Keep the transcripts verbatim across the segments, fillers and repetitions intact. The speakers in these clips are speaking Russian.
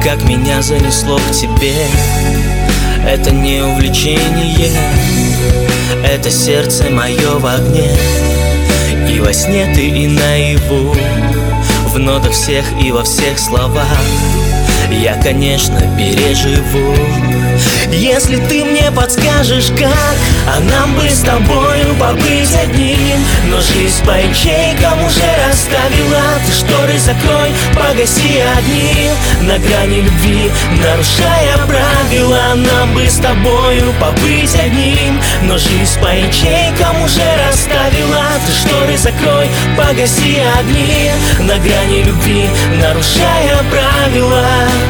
как меня занесло к тебе. Это не увлечение, это сердце мое в огне. И во сне ты, и наяву, в нотах всех и во всех словах я, конечно, переживу. Если ты мне подскажешь, как, а нам бы с тобою побыть одним. Но жизнь по ячейкам уже расставила. Ты шторы закрой, погаси огни на грани любви, нарушая правила. Нам бы с тобою побыть одним. Но жизнь по ячейкам уже расставила. Ты шторы закрой, погаси огни на грани любви, нарушая правила.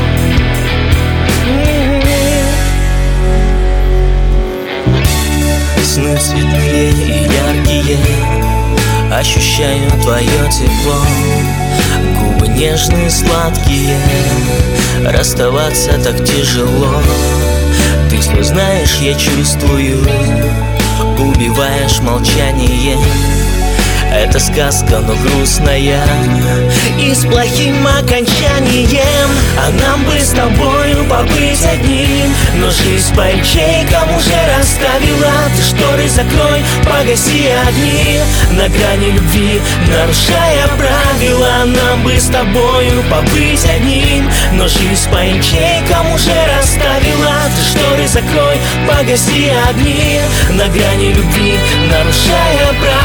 Сны цветные и яркие, ощущаю твое тепло. Губы нежные, сладкие, расставаться так тяжело. Ты все знаешь, я чувствую, убиваешь молчание. Это сказка, но грустная и с плохим окончанием. А нам бы с тобою побыть одним. Но жизнь по ячейкам уже расставила. Ты шторы закрой, погаси огни на грани любви, нарушая правила. Нам бы с тобою побыть одним. Но жизнь по ячейкам уже расставила. Ты шторы закрой, погаси огни на грани любви, нарушая правила.